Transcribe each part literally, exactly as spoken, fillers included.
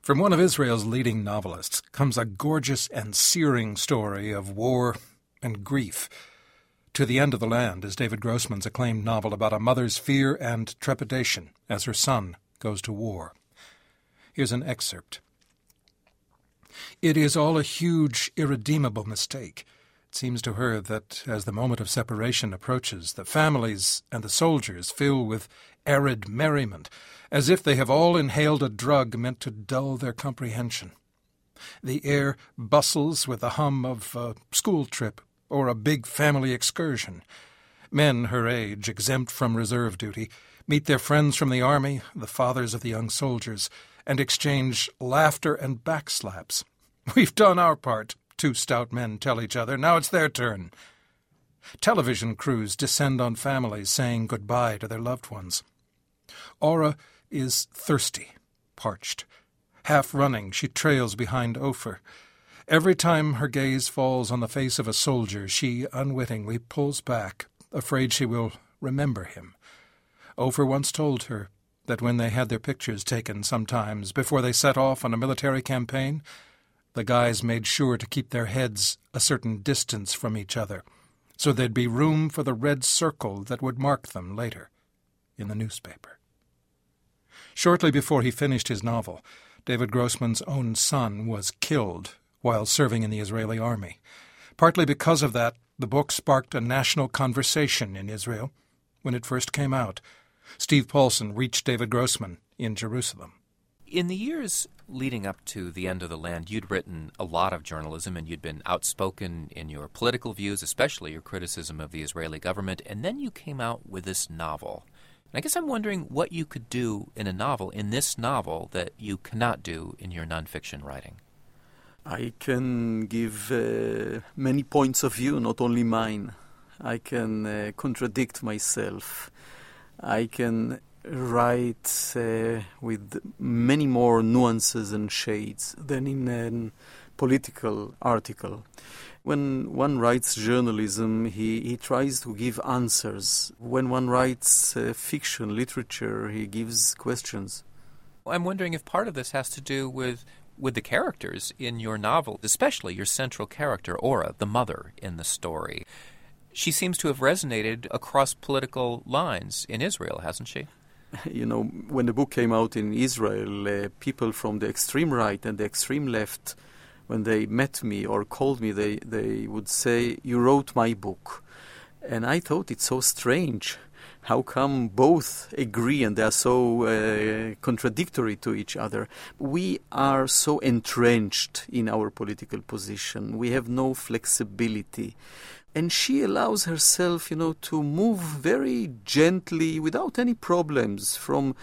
From one of Israel's leading novelists comes a gorgeous and searing story of war and grief. To the End of the Land is David Grossman's acclaimed novel about a mother's fear and trepidation as her son goes to war. Here's an excerpt. It is all a huge, irredeemable mistake. It seems to her that as the moment of separation approaches, the families and the soldiers fill with arid merriment, as if they have all inhaled a drug meant to dull their comprehension. The air bustles with the hum of a school trip or a big family excursion. Men her age, exempt from reserve duty, meet their friends from the army, the fathers of the young soldiers, and exchange laughter and backslaps. We've done our part, two stout men tell each other. Now it's their turn. Television crews descend on families saying goodbye to their loved ones. Aura is thirsty, parched. Half running, she trails behind Ofer. Every time her gaze falls on the face of a soldier, she unwittingly pulls back, afraid she will remember him. Ofer once told her that when they had their pictures taken sometimes before they set off on a military campaign, the guys made sure to keep their heads a certain distance from each other, so there'd be room for the red circle that would mark them later in the newspaper. Shortly before he finished his novel, David Grossman's own son was killed while serving in the Israeli army. Partly because of that, the book sparked a national conversation in Israel. When it first came out, Steve Paulson reached David Grossman in Jerusalem. In the years leading up to The End of the Land, you'd written a lot of journalism, and you'd been outspoken in your political views, especially your criticism of the Israeli government, and then you came out with this novel. And I guess I'm wondering what you could do in a novel, in this novel, that you cannot do in your nonfiction writing. I can give uh, many points of view, not only mine. I can uh, contradict myself. I can write uh, with many more nuances and shades than in a political article. When one writes journalism, he, he tries to give answers. When one writes uh, fiction, literature, he gives questions. I'm wondering if part of this has to do with with the characters in your novel, especially your central character, Aura, the mother in the story. She seems to have resonated across political lines in Israel, hasn't she? You know, when the book came out in Israel, uh, people from the extreme right and the extreme left, when they met me or called me, they, they would say, "You wrote my book." And I thought it's so strange. How come both agree and they are so uh, contradictory to each other? We are so entrenched in our political position. We have no flexibility. And she allows herself, you know, to move very gently, without any problems, from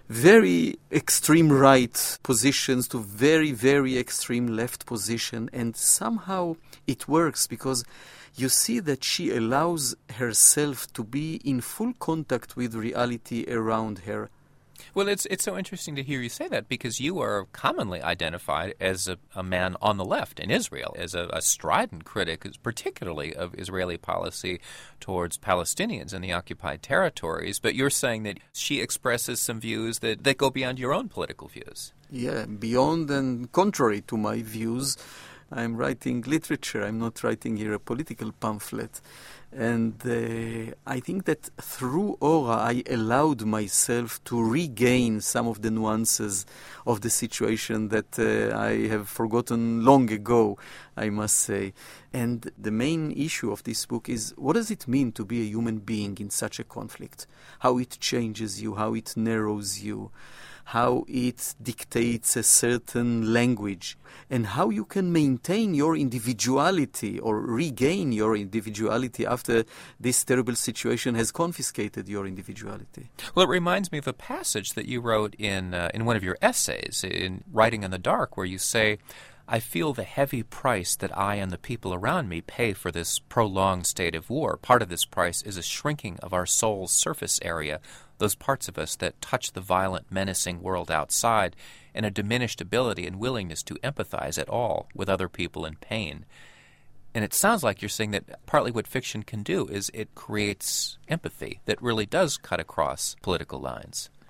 very extreme right positions to very, very extreme left position. And somehow it works because you see that she allows herself to be in full contact with reality around her. Well, it's it's so interesting to hear you say that, because you are commonly identified as a, a man on the left in Israel, as a, a strident critic, particularly of Israeli policy towards Palestinians in the occupied territories. But you're saying that she expresses some views that, that go beyond your own political views. Yeah, beyond and contrary to my views. I'm writing literature. I'm not writing here a political pamphlet. And uh, I think that through Aura, I allowed myself to regain some of the nuances of the situation that uh, I have forgotten long ago, I must say. And the main issue of this book is, what does it mean to be a human being in such a conflict? How it changes you, how it narrows you, how it dictates a certain language, and how you can maintain your individuality or regain your individuality after this terrible situation has confiscated your individuality. Well, it reminds me of a passage that you wrote in uh, in one of your essays, in Writing in the Dark, where you say, "I feel the heavy price that I and the people around me pay for this prolonged state of war. Part of this price is a shrinking of our soul's surface area, those parts of us that touch the violent, menacing world outside, and a diminished ability and willingness to empathize at all with other people in pain." And it sounds like you're saying that partly what fiction can do is it creates empathy that really does cut across political lines.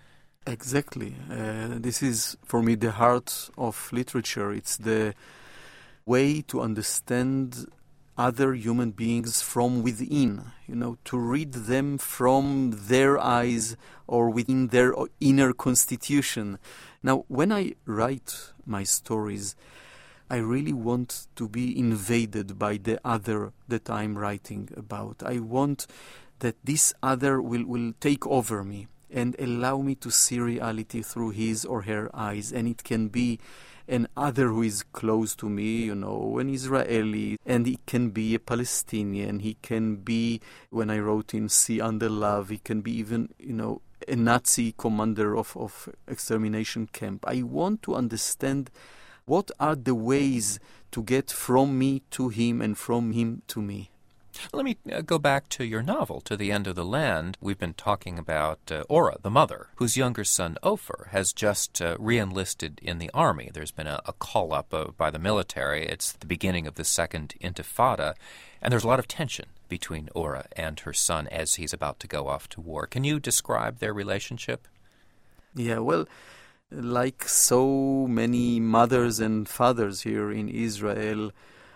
Exactly. Uh, this is, for me, the heart of literature. It's the way to understand other human beings from within, you know, to read them from their eyes or within their inner constitution. Now, when I write my stories, I really want to be invaded by the other that I'm writing about. I want that this other will, will take over me and allow me to see reality through his or her eyes. And it can be an other who is close to me, you know, an Israeli, and he can be a Palestinian, he can be, when I wrote in Sea Under Love, he can be even, you know, a Nazi commander of, of extermination camp. I want to understand what are the ways to get from me to him and from him to me. Let me uh, go back to your novel, To the End of the Land. We've been talking about uh, Ora, the mother, whose younger son, Ofer, has just uh, re-enlisted in the army. There's been a, a call-up uh, by the military. It's the beginning of the Second Intifada, and there's a lot of tension between Ora and her son as he's about to go off to war. Can you describe their relationship? Yeah, well, like so many mothers and fathers here in Israel,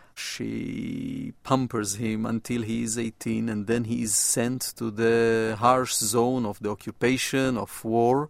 she pampers him until he is eighteen, and then he is sent to the harsh zone of the occupation, of war.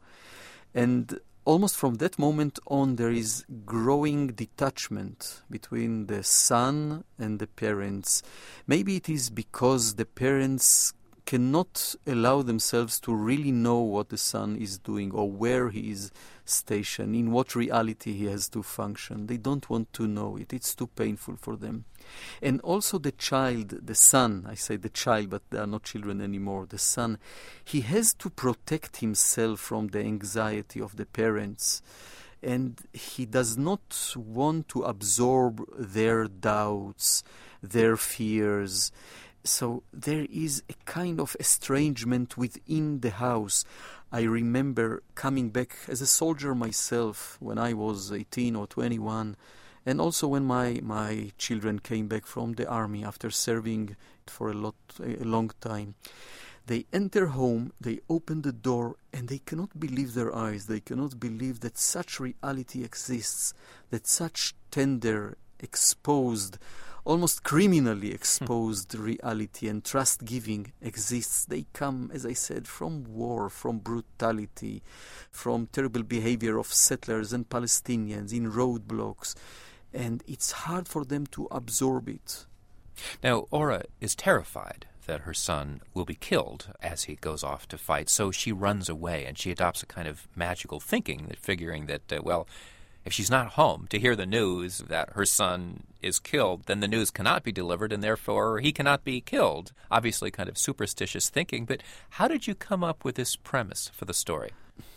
And almost from that moment on, there is growing detachment between the son and the parents. Maybe it is because the parents cannot allow themselves to really know what the son is doing or where he is stationed, in what reality he has to function. They don't want to know it. It's too painful for them. And also the child, the son, I say the child, but they are not children anymore, the son, he has to protect himself from the anxiety of the parents. And he does not want to absorb their doubts, their fears. So there is a kind of estrangement within the house. I remember coming back as a soldier myself when I was eighteen or twenty-one, and also when my, my children came back from the army after serving for a lot a long time. They enter home, they open the door, and they cannot believe their eyes. They cannot believe that such reality exists, that such tender, exposed, almost criminally exposed reality and trust-giving exists. They come, as I said, from war, from brutality, from terrible behavior of settlers and Palestinians in roadblocks, and it's hard for them to absorb it. Now, Ora is terrified that her son will be killed as he goes off to fight, so she runs away, and she adopts a kind of magical thinking, that figuring that, uh, well, if she's not home to hear the news that her son is killed, then the news cannot be delivered, and therefore he cannot be killed. Obviously kind of superstitious thinking, but how did you come up with this premise for the story?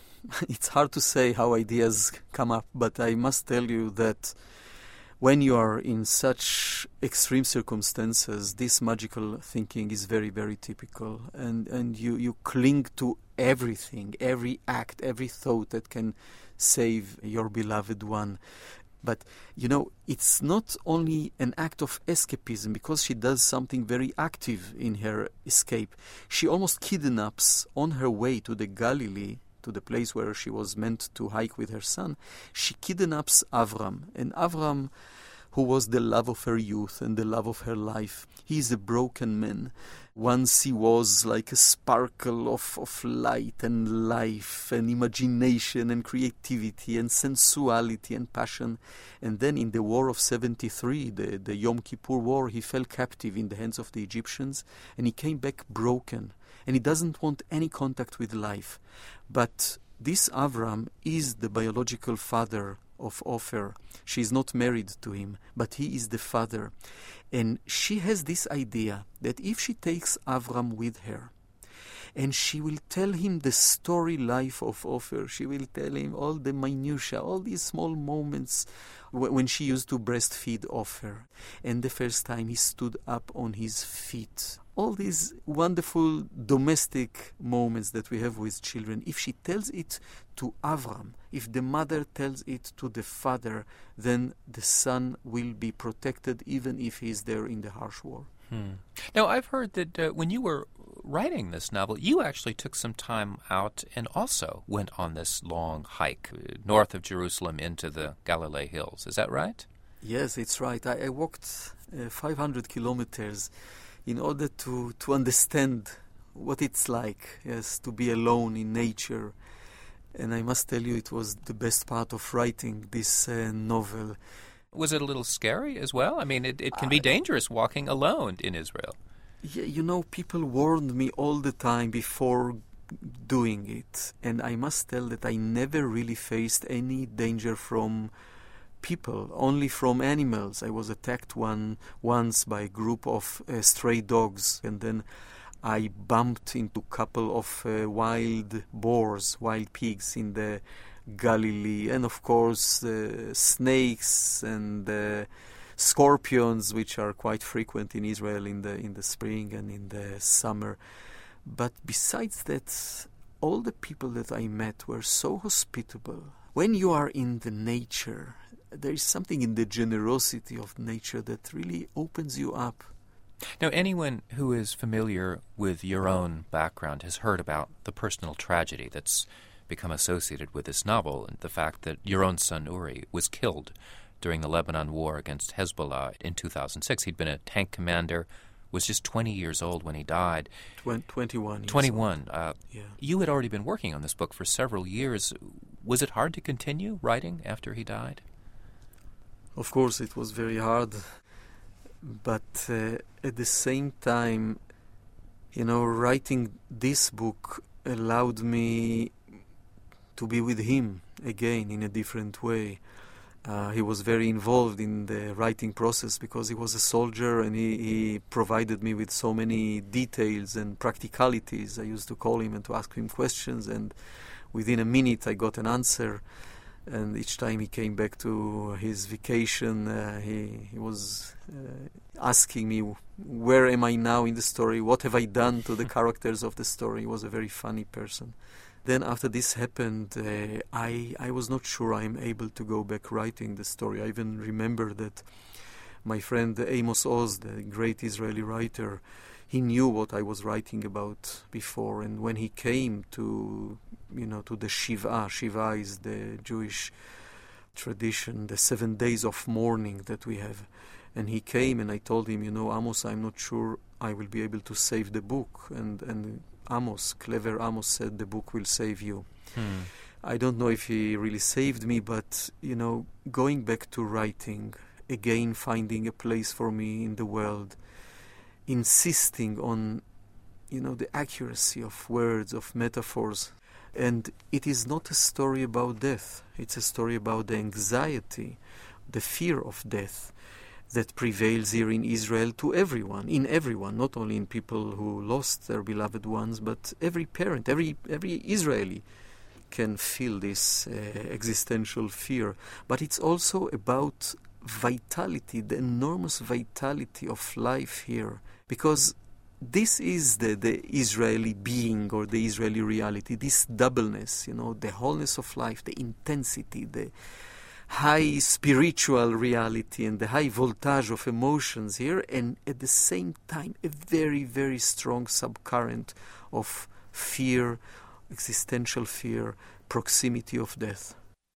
It's hard to say how ideas come up, but I must tell you that when you are in such extreme circumstances, this magical thinking is very, very typical. And, and you, you cling to everything, every act, every thought that can save your beloved one. But, you know, it's not only an act of escapism, because she does something very active in her escape. She almost kidnaps, on her way to the Galilee, to the place where she was meant to hike with her son, she kidnaps Avram. And Avram, who was the love of her youth and the love of her life, he is a broken man. Once he was like a sparkle of, of light and life and imagination and creativity and sensuality and passion. And then in the war of seventy-three, the, the Yom Kippur War, he fell captive in the hands of the Egyptians, and he came back broken. And he doesn't want any contact with life. But this Avram is the biological father of Ofer. She is not married to him, but he is the father. And she has this idea that if she takes Avram with her, and she will tell him the story life of Ofer, she will tell him all the minutiae, all these small moments w- when she used to breastfeed Ofer, and the first time he stood up on his feet. All these wonderful domestic moments that we have with children, if she tells it to Avram, if the mother tells it to the father, then the son will be protected even if he is there in the harsh war. Hmm. Now, I've heard that uh, when you were writing this novel, you actually took some time out and also went on this long hike uh, north of Jerusalem into the Galilee Hills. Is that right? Yes, it's right. I, I walked uh, five hundred kilometers in order to, to understand what it's like, yes, to be alone in nature. And I must tell you, it was the best part of writing this uh, novel. Was it a little scary as well? I mean, it, it can be dangerous walking alone in Israel. Yeah, you know, people warned me all the time before doing it. And I must tell that I never really faced any danger from people, only from animals. I was attacked one once by a group of uh, stray dogs, and then I bumped into a couple of uh, wild boars, wild pigs in the Galilee, and of course uh, snakes and uh, scorpions, which are quite frequent in Israel in the in the spring and in the summer. But besides that, all the people that I met were so hospitable. When you are in the nature, there is something in the generosity of nature that really opens you up. Now, anyone who is familiar with your own background has heard about the personal tragedy that's become associated with this novel, and the fact that your own son Uri was killed during the Lebanon war against Hezbollah in two thousand six. He'd been a tank commander, was just twenty years old when he died. Twen- twenty-one years twenty-one. old. Uh, yeah. You had already been working on this book for several years. Was it hard to continue writing after he died? Of course, it was very hard. But uh, at the same time, you know, writing this book allowed me to be with him again in a different way. Uh, he was very involved in the writing process because he was a soldier, and he, he provided me with so many details and practicalities. I used to call him and to ask him questions, and within a minute I got an answer. And each time he came back to his vacation, uh, he, he was uh, asking me, where am I now in the story? What have I done to the characters of the story? He was a very funny person. Then after this happened, uh, I, I was not sure I am able to go back writing the story. I even remember that my friend Amos Oz, the great Israeli writer, he knew what I was writing about before, and when he came to, you know, to the Shiva, Shiva is the Jewish tradition, the seven days of mourning that we have, and he came and I told him, you know, Amos, I'm not sure I will be able to save the book, and, and Amos, clever Amos said, the book will save you. Hmm. I don't know if he really saved me, but, you know, going back to writing, again finding a place for me in the world, insisting on, you know, the accuracy of words, of metaphors. And it is not a story about death. It's a story about the anxiety, the fear of death that prevails here in Israel to everyone, in everyone, not only in people who lost their beloved ones, but every parent, every every Israeli can feel this uh, existential fear. But it's also about vitality, the enormous vitality of life here. Because this is the, the Israeli being or the Israeli reality, this doubleness, you know, the wholeness of life, the intensity, the high spiritual reality and the high voltage of emotions here, and at the same time a very, very strong subcurrent of fear, existential fear, proximity of death.